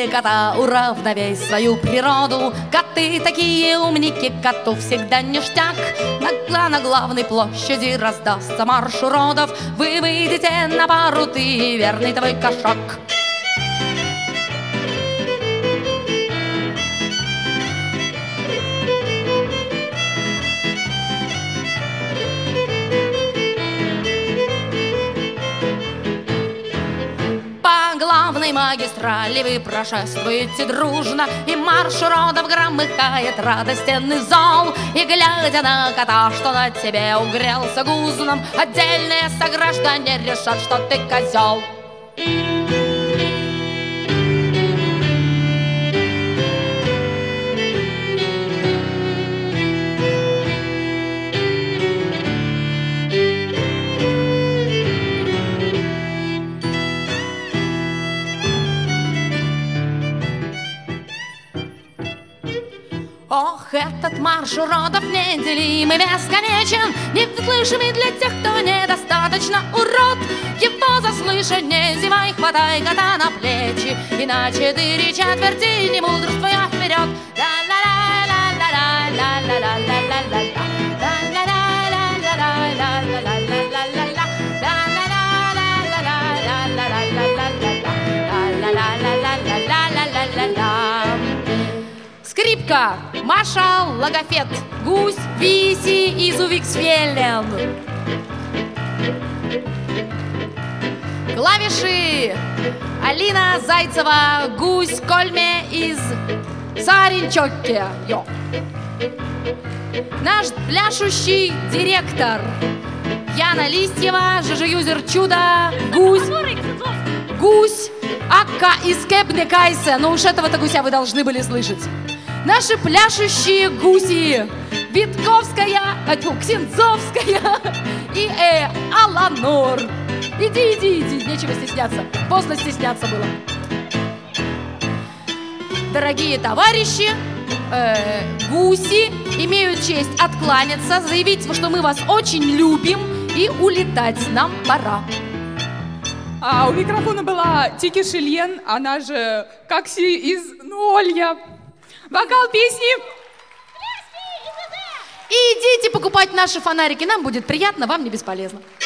Научите кота уравновесь свою природу. Коты такие умники, коту всегда ништяк. На главной площади раздастся марш уродов. Вы выйдете на пару, ты верный твой кошак. Главной магистрали вы прошествуете дружно, и марш уродов громыхает радостенный зал. И глядя на кота, что на тебе угрелся гузном, отдельные сограждане решат, что ты козел. Ох, этот марш уродов неделимый, бесконечен, неслышимый для тех, кто недостаточно урод. Его заслышать не зевай, хватай кота на плечи, иначе 4/4 не мудрствуй, а вперед. Скрипка, Маша, логопед, гусь, виси и зувиксфеллен. Клавиши, Алина Зайцева, гусь, Кольме из Саринчоке. Наш пляшущий директор Яна Листьева, ЖЖ-юзер Чудо, гусь, Акка из Кэбнекайсе. Ну уж этого-то гуся вы должны были слышать. Наши пляшущие гуси Витковская, Ксенцовская и Аланор. Иди, нечего стесняться. Поздно стесняться было. Дорогие товарищи, гуси имеют честь откланяться, заявить, что мы вас очень любим и улетать нам пора. А у микрофона была Тики Шильен, она же Какси из Нолья. Вокал песни. И идите покупать наши фонарики, нам будет приятно, вам не бесполезно.